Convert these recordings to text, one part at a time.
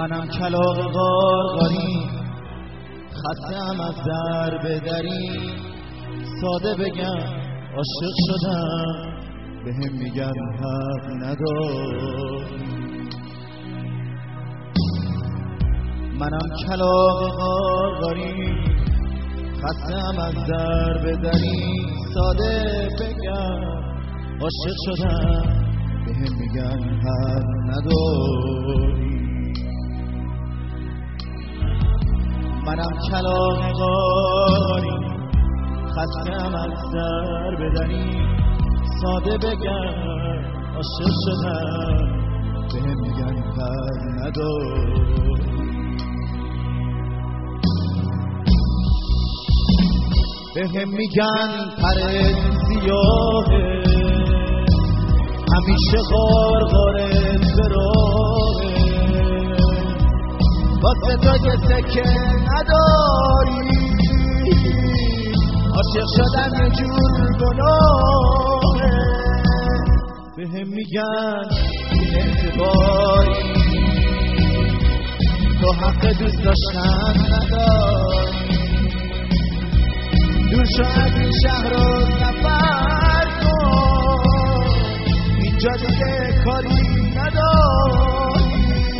منم کلاغ غارغاری، خسته‌ام از در به دری. ساده بگم عاشق شدم، بهم میگن حق نداری. منم کلاغ غارغاری، خسته‌ام از در به دری. ساده بگم عاشق شدم، بهم میگن حق نداری. منم کلاغ غارغاری، خسته‌ام از در به دری. ساده بگم عاشق شدم، بهم میگن حق نداری. بهم میگن پرت سیاهه، همیشه غارغارت به راهه. واسه تو یه سکه نداری، عاشق شدن یه جور گناهه. بهم میگن این اعتباری، تو حق دوست داشتن نداری. دور شو از این شهر رو سفر کن، اینجا دیگه کاری نداری.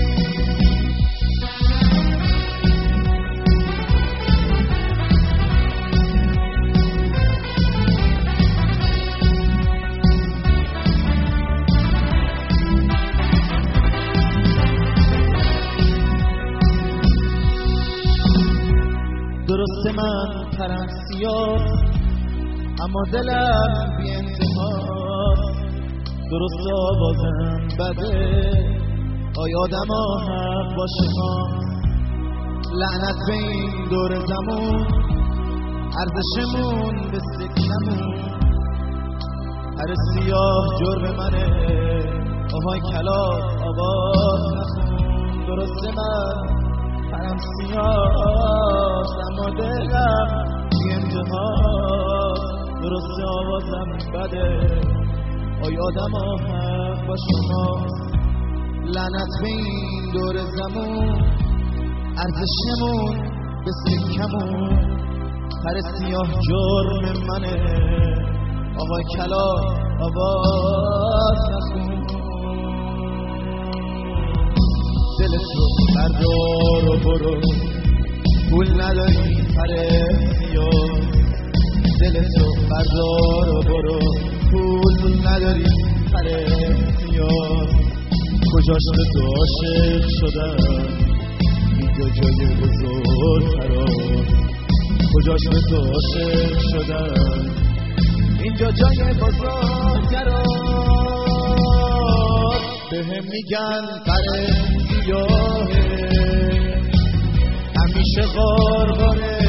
درسته من پرم سیاه، اما دلم بی انتها. درسته آوازم بده، آیا آدم ها حق باشه ها. لعنت به این دور زمون، ارزشمون به سکمون. هر سیاه جرم منه، آهای کلاغ آواز نخون. درسته من پرم سیاه، اما دلم بی انتها. درسته آوازم بده، آیا آدم ها حق با شماست. لعنت به این دور زمون، ارزشمون به سکمون. پر سیاه جرم منه، آقای کلاغ آواز نخون. دلتو بردار و برو، پول نداری پر سیاه. دلتو بردار و برو، پول نداری پر سیاه. کجاش به تو عاشق شدم، اینجا جای بزرگ قرار. کجاش به تو عاشق شدم، اینجا جای بزرگ قرار. بهم میگن پر سیاهه، همیشه غارغاره